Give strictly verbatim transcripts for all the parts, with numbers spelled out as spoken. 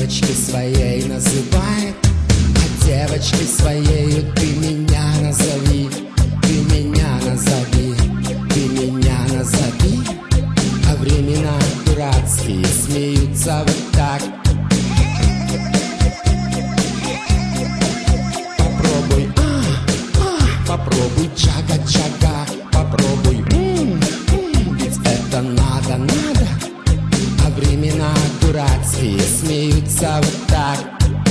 девочки своей называет, а девочки своею ты меня назови, ты меня назови, ты меня назови. А времена дурацкие смеются вот так. Попробуй, а, а, попробуй, чага-чага, попробуй, м, м, ведь это надо, надо. А времена дурацкие смеются вот так.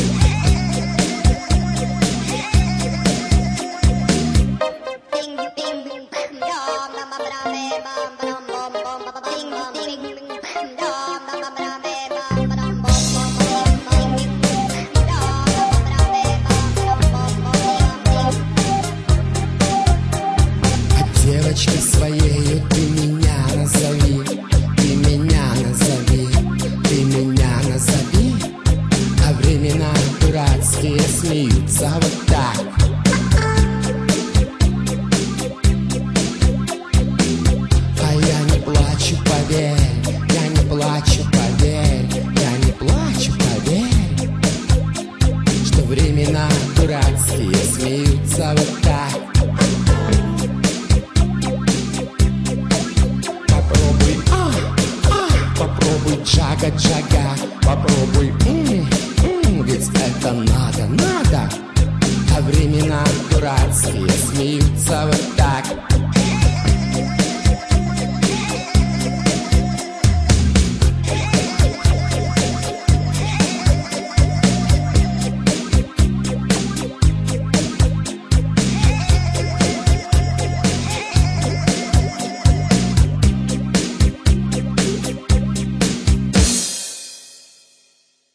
Девочки своею ты меня назови, ты меня назови, ты меня назови. А времена дурацкие смеются вот так. А я не плачу, поверь, я не плачу, поверь, я не плачу, поверь, что времена дурацкие смеются вот так. Попробуй, джага-джага, попробуй, м, м, ведь это надо, надо. А времена дурацкие смеются вот так.